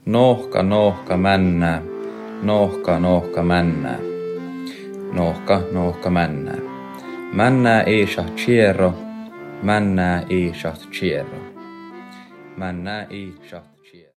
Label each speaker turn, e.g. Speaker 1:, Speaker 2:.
Speaker 1: Nohka, nohka, männää. Nohka, nohka, männää. Nohka, nohka, männää. Männää isah chiero. Männää isah chiero. Männää isah